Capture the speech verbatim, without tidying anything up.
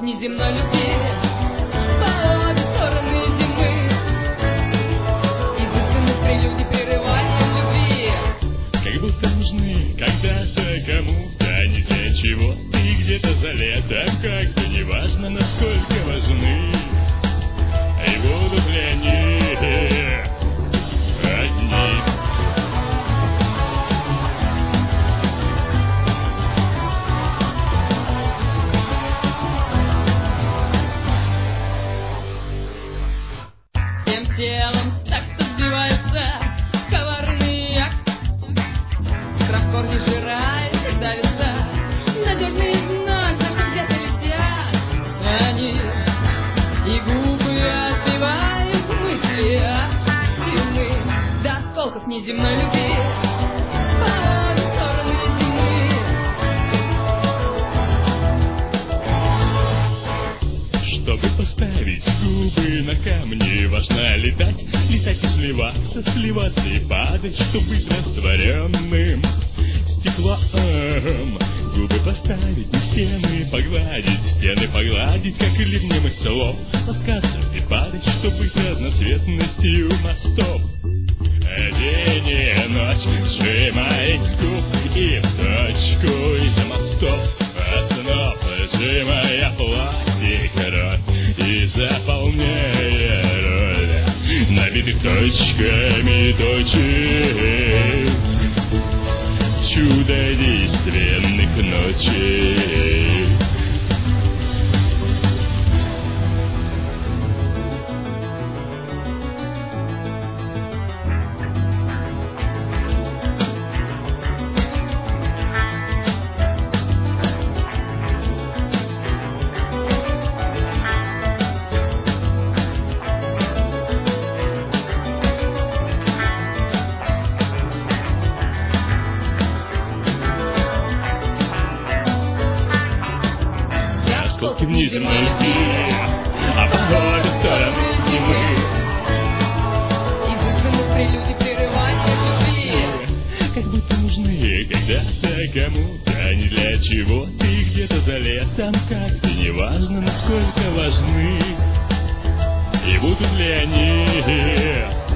неземной любви по обе стороны зимы. Изысканных прелюдий прерывания любви. Как будто нужны когда-то кому-то, не для чего. И где-то за летом как-то неважно, насколько важны. И будут ли они одни. Всем телом так сбивается коварный акт. Страх в корне сжирает и давится. Надежный знак, за что где-то летят они. И губы отбивают мысли и мы до осколков неземной любви по обе стороны зимы. Чтобы поставить губы на камни, важно летать, летать и сливаться, сливаться и падать, чтобы быть растворенным стеклом. Губы поставить на стены, погладить, стены погладить, как и ливнем из слов. Ласкаться и падать, чтобы быть разноцветностью мостов. День и ночь, сжимаясь губ и в точку из-за мостов. Основ, сжимая пластик рот и заполняя роль набитых точками точек. Чудодейственных ночей. Осколки в неземной любви, а по обе стороны зимы. Изысканных прелюдий прерывания любви. Как будто нужны когда-то кому-то, не для чего-то. И где-то за летом как-то неважно, насколько важны. И будут ли они